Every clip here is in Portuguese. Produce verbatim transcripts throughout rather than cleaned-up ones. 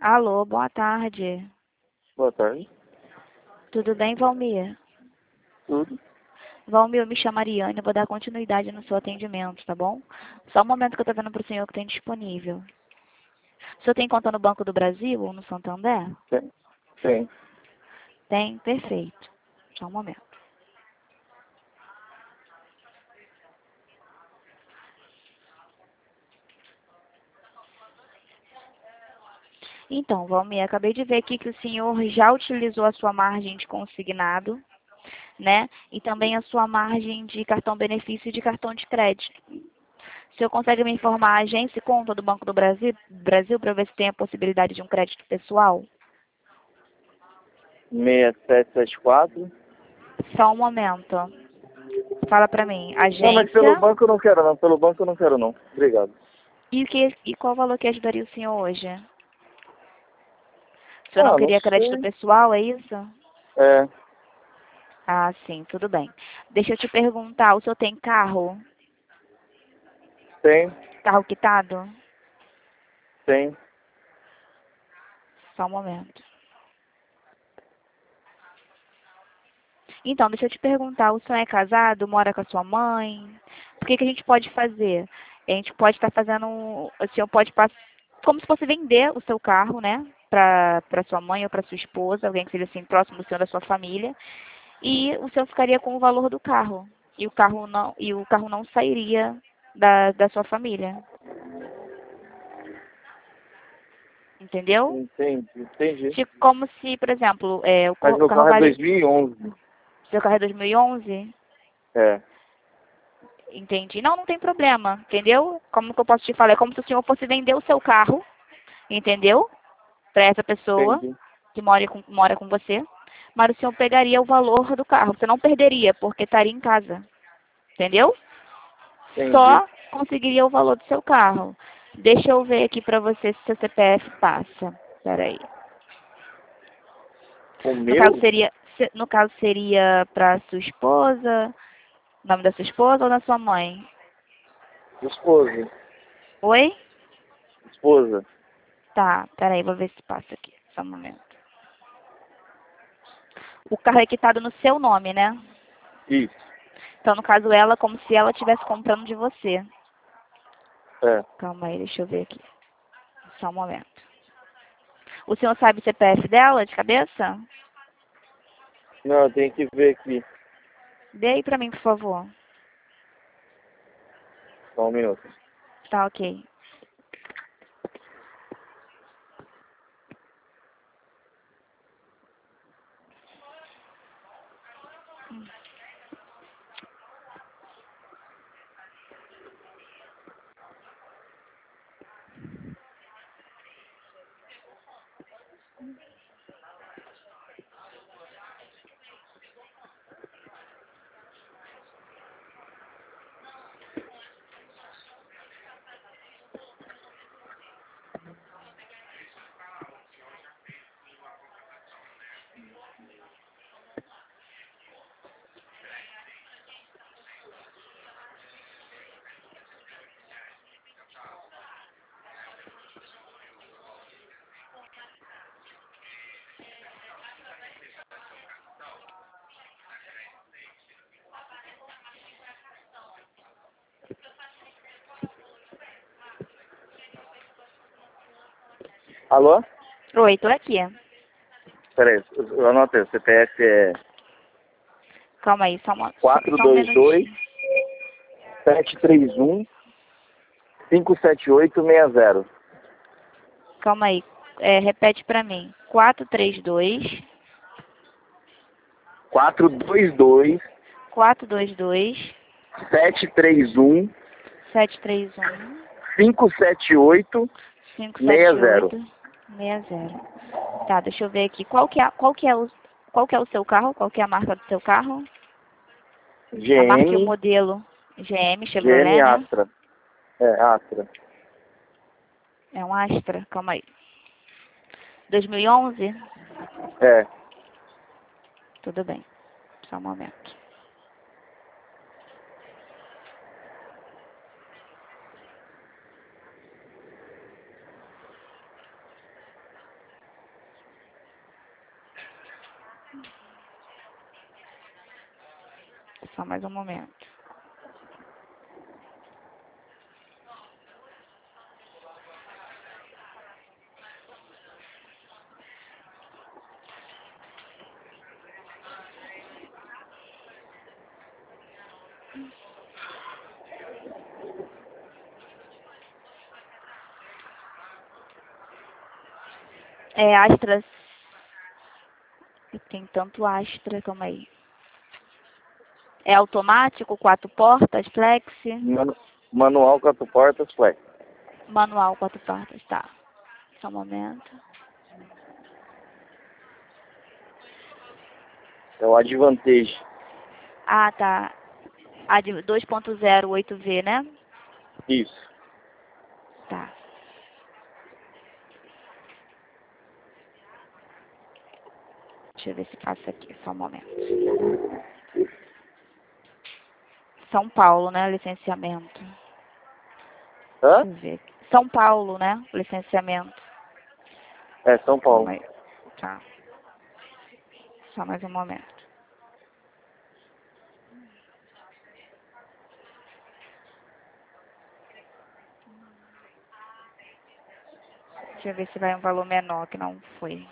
Alô, boa tarde. Boa tarde. Tudo bem, Valmir? Tudo. Valmir, eu me chamo Ariane, eu vou dar continuidade no seu atendimento, tá bom? Só um momento que eu tô vendo pro senhor que tem disponível. O senhor tem conta no Banco do Brasil ou no Santander? Tem. Tem. Tem? Perfeito. Só um momento. Então, Valmir, acabei de ver aqui que o senhor já utilizou a sua margem de consignado, né? E também a sua margem de cartão benefício e de cartão de crédito. O senhor consegue me informar a agência e conta do Banco do Brasil, Brasil para ver se tem a possibilidade de um crédito pessoal? seis sete sete quatro. Só um momento. Fala pra mim. Não, mas pelo Agência. banco eu não quero não. Pelo banco eu não quero não. Obrigado. E, o que, e qual valor que ajudaria o senhor hoje? O senhor não Ah, não queria crédito sei. pessoal, é isso? É. Ah, sim, tudo bem. Deixa eu te perguntar, o senhor tem carro? Tem. Carro quitado? Tem. Só um momento. Então, deixa eu te perguntar, o senhor é casado, mora com a sua mãe? O que que a gente pode fazer? A gente pode estar fazendo, o senhor pode passar, como se fosse vender o seu carro, né? Para para sua mãe ou para sua esposa, alguém que seja assim próximo do senhor da sua família, e o senhor ficaria com o valor do carro. E o carro não, e o carro não sairia da, da sua família. Entendeu? Entendi. Entendi. Tipo, como se, por exemplo, é, o, co- Mas o meu carro carro é vale. dois mil e onze. Seu carro é dois mil e onze? É. Entendi. Não, não tem problema, entendeu? Como que eu posso te falar? É como se o senhor fosse vender o seu carro, entendeu? Para essa pessoa Entendi. que mora com, mora com você. Mas o senhor pegaria o valor do carro. Você não perderia, porque estaria em casa. Entendeu? Entendi. Só conseguiria o valor do seu carro. Deixa eu ver aqui para você se seu C P F passa. Peraí. O No caso meu? seria, se- no caso seria para sua esposa, nome da sua esposa ou da sua mãe? Esposa. Oi? Esposa. Tá, peraí, vou ver se passa aqui. Só um momento. O carro é quitado no seu nome, né? Isso. Então, no caso, ela, como se ela estivesse comprando de você. É. Calma aí, deixa eu ver aqui. Só um momento. O senhor sabe o C P F dela, de cabeça? Não, eu tenho que ver aqui. Dê aí pra mim, por favor. Só um minuto. Tá, ok. Alô? Oi, tô aqui. Peraí, eu anotei. O C P F é Calma aí, só, uma, só, quatro só um dois dois, minutinho. sete três um, cinco sete oito seis zero. Calma aí. É, repete pra mim. quatro três dois, quatro dois dois, quatro dois dois, sete três um, sete três um, cinco sete oito cinco seis sete zero. oito, seis zero. Tá, deixa eu ver aqui. Qual que é, qual que é o, qual que é o seu carro? Qual que é a marca do seu carro? A marca e o G M, modelo. G M, G M Chevrolet, né? Astra. É, Astra. É um Astra. Calma aí. dois mil e onze? É. Tudo bem. Só um momento. Só mais um momento. É Astra. Tem tanto Astra, calma aí. É automático, quatro portas, flex, Manu- manual, quatro portas, flex. manual, quatro portas, tá. Só um momento. É o Advantage. Ah, tá. A de dois ponto zero oito V, né? Isso. Tá. Deixa eu ver se passa aqui, só um momento. São Paulo, né? Licenciamento. Hã? Deixa eu ver aqui. São Paulo, né? Licenciamento. É, São Paulo. Calma aí. Tá. Só mais um momento. Deixa eu ver se vai um valor menor, que não foi.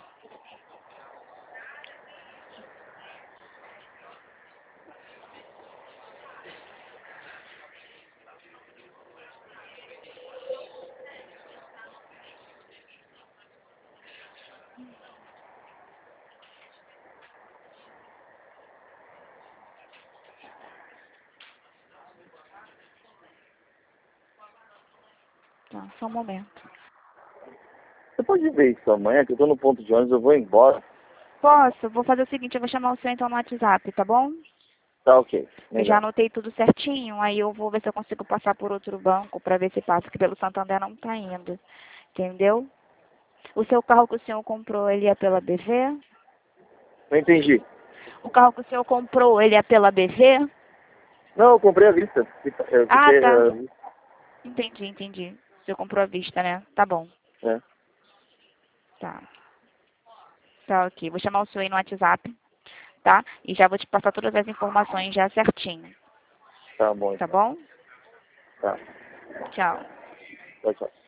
Tá, só um momento. Você pode ver isso amanhã, que eu tô no ponto de ônibus, eu vou embora. Posso? Vou fazer o seguinte, eu vou chamar o seu então no WhatsApp, tá bom? Tá ok. Eu já Legal. anotei tudo certinho, aí eu vou ver se eu consigo passar por outro banco para ver se passa, que pelo Santander não tá indo. Entendeu? O seu carro que o senhor comprou, ele é pela B V? Não entendi. O carro que o senhor comprou, ele é pela B V? Não, eu comprei à vista. Eu Ah, fiquei... tá. Uh, Entendi, entendi. O senhor comprou à vista, né? Tá bom. é. Tá. Tá ok. Vou chamar o senhor aí no WhatsApp, tá? E já vou te passar todas as informações já certinho. Tá bom, Tá então. bom? Tá. Tchau. Tchau, tchau.